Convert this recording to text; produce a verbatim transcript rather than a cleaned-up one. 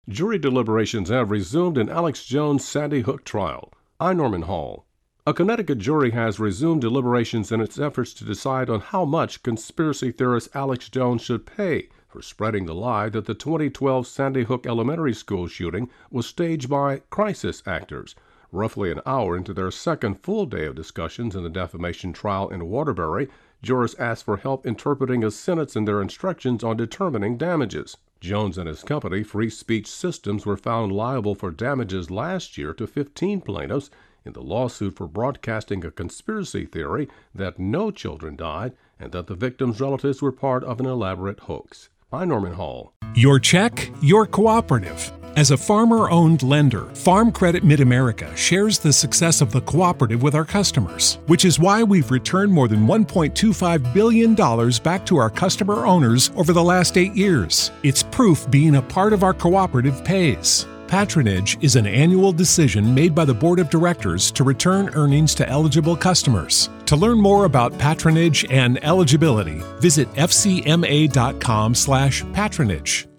Jury deliberations have resumed in Alex Jones' Sandy Hook trial. I'm Norman Hall. A Connecticut jury has resumed deliberations in its efforts to decide on how much conspiracy theorist Alex Jones should pay for spreading the lie that the twenty twelve Sandy Hook Elementary School shooting was staged by crisis actors. Roughly an hour into their second full day of discussions in the defamation trial in Waterbury, jurors asked for help interpreting a sentence in their instructions on determining damages. Jones and his company, Free Speech Systems, were found liable for damages last year to fifteen plaintiffs in the lawsuit for broadcasting a conspiracy theory that no children died and that the victims' relatives were part of an elaborate hoax. I'm Norman Hall. Your check, your cooperative. As a farmer-owned lender, Farm Credit Mid-America shares the success of the cooperative with our customers, which is why we've returned more than one point two five billion dollars back to our customer owners over the last eight years. It's proof being a part of our cooperative pays. Patronage is an annual decision made by the Board of Directors to return earnings to eligible customers. To learn more about patronage and eligibility, visit f c m a dot com slash patronage.